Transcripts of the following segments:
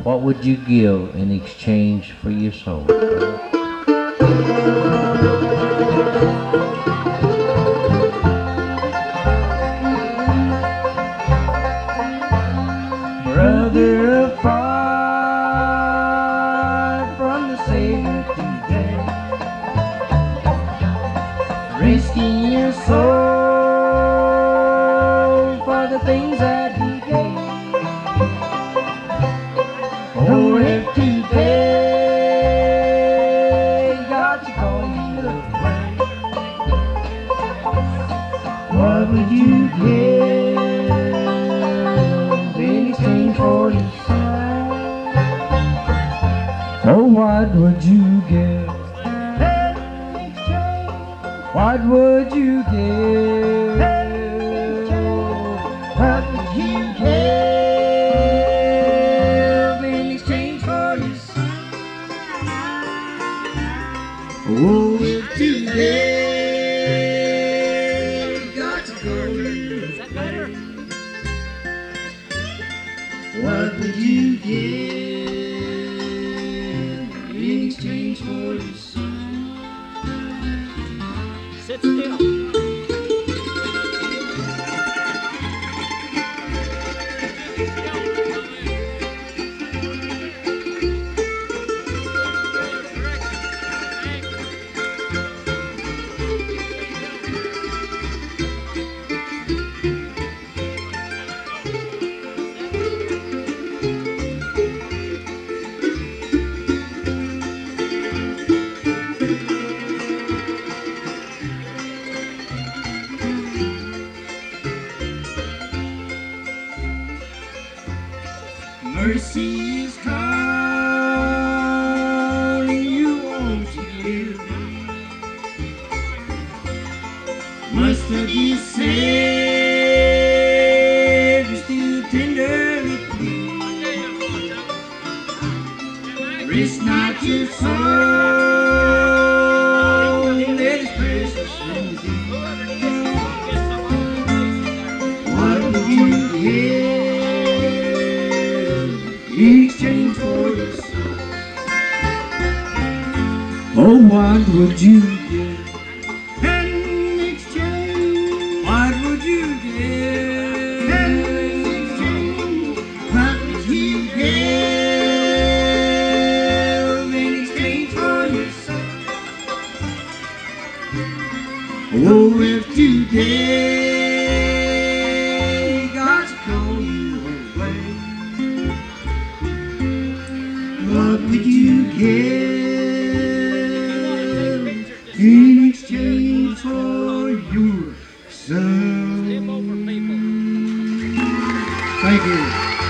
What would you give in exchange for your soul? Brother, apart from the Savior today, risking your soul for the things that He gave. Oh, if today God should call you to pray, what would you give in exchange for your soul? Oh, what would you give in exchange? What would you give? What would you give in exchange for your soul? Oh, if today got to go, is that better? What would you give in exchange for your soul? Sit still. Mercy is calling you, won't you hear? Must have you saved, you still tenderly plead. Risk not your soul, let His precious redeem. What would you give in exchange for your soul? Oh, what would you give in exchange? What would you give in exchange? What would you give in exchange for your soul? Oh, if today God's call you away, what would you give in exchange for your soul? Thank you.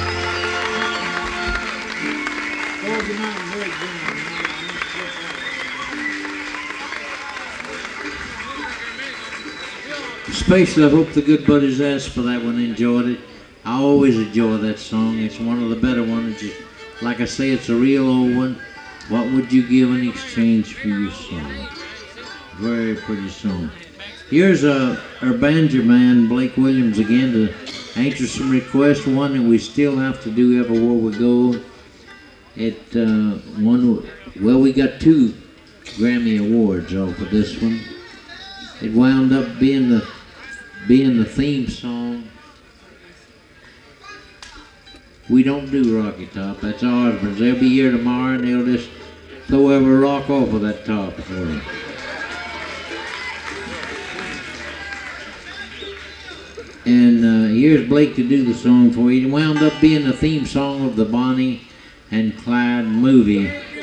Especially, I hope the good buddies asked for that one enjoyed it. I always enjoy that song. It's one of the better ones. Like I say, it's a real old one. What would you give in exchange for your soul? Very pretty song. Here's our banjo man, Blake Williams, again to answer some requests. One that we still have to do everywhere we go. Well, we got 2 Grammy Awards off of this one. It wound up being the theme song. We don't do Rocky Top. That's ours, but they'll be here tomorrow and they'll just throw every rock off of that top for you. And here's Blake to do the song for you. It wound up being the theme song of the Bonnie and Clyde movie.